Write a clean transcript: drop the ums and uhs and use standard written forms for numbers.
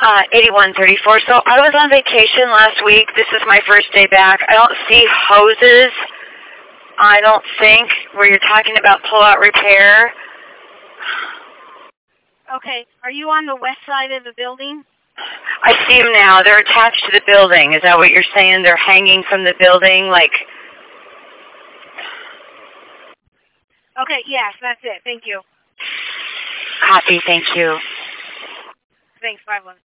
8134. So I was on vacation last week. This is my first day back. I don't see hoses, I don't think, where you're talking about pull-out repair. Okay. Are you on the west side of the building? I see them now. They're attached to the building. Is that what you're saying? They're hanging from the building, like... Okay, yes, that's it. Thank you. Copy, thank you. Thanks, 5-1.